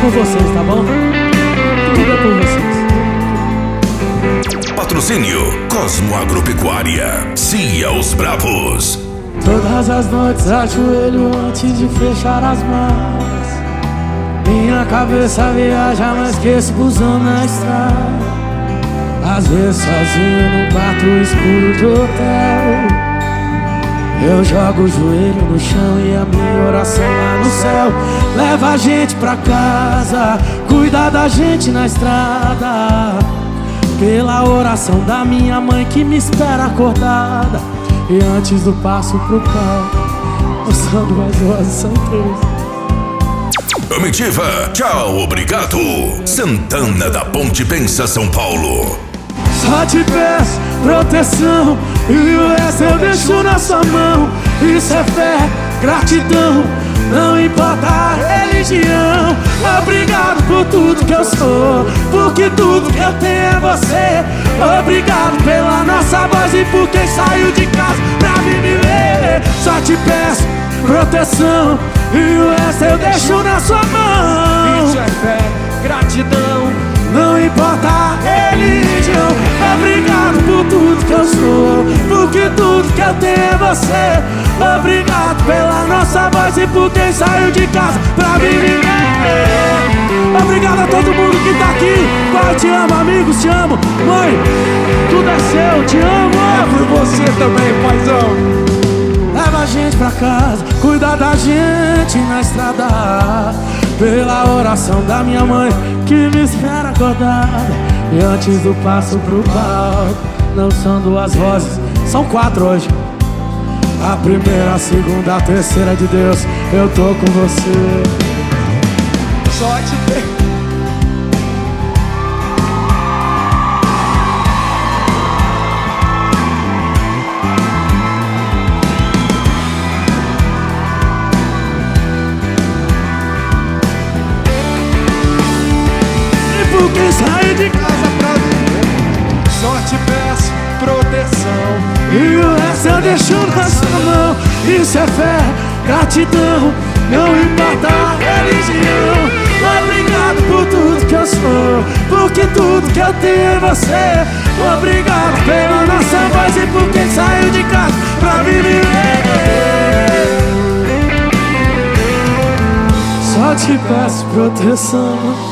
por vocês, tá bom? Tudo é por vocês. Patrocínio Cosmo Agropecuária. Cia os Bravos. Todas as noites ajoelho antes de fechar as mãos. Minha cabeça viaja, mas esqueço busão na estrada. Às vezes sozinho no quarto escuro de hotel, eu jogo o joelho no chão e a minha oração lá no céu. Leva a gente pra casa, cuida da gente na estrada, pela oração da minha mãe que me espera acordada. E antes do passo pro palco, mostrando as vozes são três. Comitiva, tchau, obrigado. Santana da Ponte Pensa, São Paulo. Só te peço proteção e o resto eu deixo na sua mão. Isso é fé, gratidão, não importa a religião. Obrigado por tudo que eu sou, porque tudo que eu tenho é você. Obrigado pela nossa voz e por quem saiu de casa pra vir me ver. Só te peço proteção e o resto eu deixo na sua mão. Isso é fé, gratidão, não importa a religião. Obrigado por tudo que eu sou, porque tudo que eu tenho é você. Obrigado pela nossa voz e por quem saiu de casa pra me viver. Obrigado a todo mundo que tá aqui. Pai, te amo, amigos, te amo. Mãe, tudo é seu, te amo. é por você também, paizão. Leva a gente pra casa, cuida da gente na estrada, pela oração da minha mãe que me espera acordada. E antes do passo pro palco, não são duas vozes, são quatro hoje. A primeira, a segunda, a terceira de Deus, eu tô com você. Só te ver. Quem sai de casa pra viver, Só te peço proteção e o resto eu deixo na sua mão. Isso é fé, gratidão, não importa a religião. Obrigado por tudo que eu sou, porque tudo que eu tenho é você. Obrigado pela nossa voz e por quem saiu de casa pra viver. Só te peço proteção